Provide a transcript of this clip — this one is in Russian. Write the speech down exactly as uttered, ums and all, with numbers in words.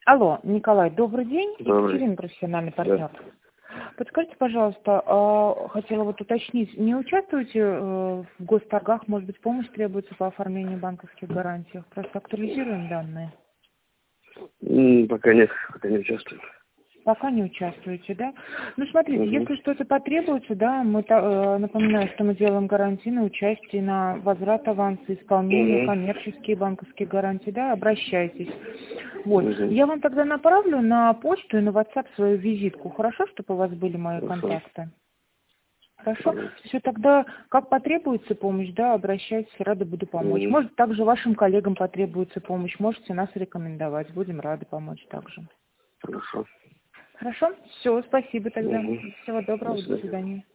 Алло, Николай, добрый день. Добрый. Екатерина, профессиональный партнер. Да. Подскажите, пожалуйста, а, хотела вот уточнить, не участвуете э, в госторгах, может быть, помощь требуется по оформлению банковских гарантий? Просто актуализируем данные. М, Пока нет, пока не участвую. Пока не участвуете, да? Ну, смотрите, Угу. если что-то потребуется, да, мы, та- э, напоминаю, что мы делаем гарантии на участие, на возврат аванса, исполнение, Угу. коммерческие банковские гарантии, да, обращайтесь. Вот. Угу. Я вам тогда направлю на почту и на WhatsApp свою визитку. Хорошо, чтобы у вас были мои Хорошо. контакты? Хорошо. Хорошо. Все, тогда, как потребуется помощь, да, обращайтесь, рада буду помочь. Угу. Может, также вашим коллегам потребуется помощь, можете нас рекомендовать, будем рады помочь также. Хорошо. Хорошо? Все, спасибо тогда. Угу. Всего До доброго, до свидания. свидания.